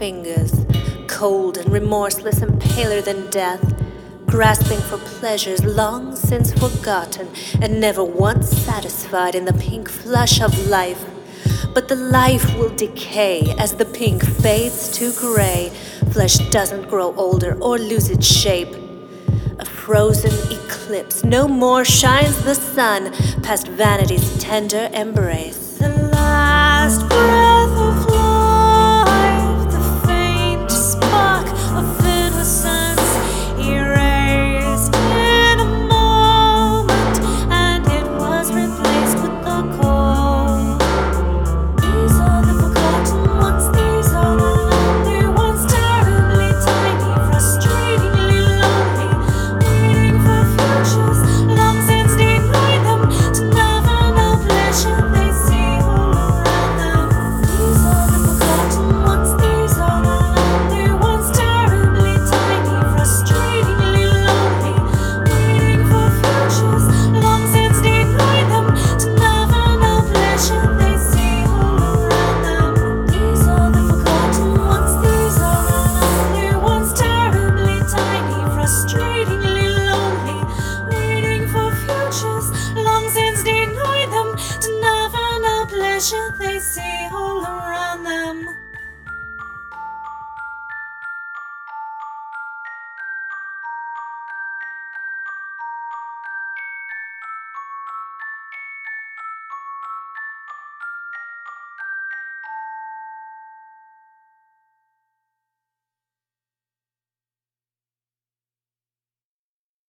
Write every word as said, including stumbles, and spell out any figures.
fingers, cold and remorseless and paler than death, grasping for pleasures long since forgotten and never once satisfied in the pink flush of life. But the life will decay as the pink fades to gray. Flesh doesn't grow older or lose its shape. A frozen eclipse, no more shines the sun past vanity's tender embrace. The last breath of life, the faint spark of innocence, erased in a moment, and it was replaced with the cold. These are the forgotten ones, these are the lonely ones, terribly tiny, frustratingly lonely, waiting for futures long since denied them, to never know pleasure they see all around them. These are the forgotten ones, these are the lonely ones, terribly tiny, frustratingly lonely, waiting for futures long since denied them, to never know pleasure they see all around them. These are the forgotten ones, these are the lonely ones, terribly tiny, frustratingly lonely, waiting for futures long since denied them, to never know pleasure they see all around them.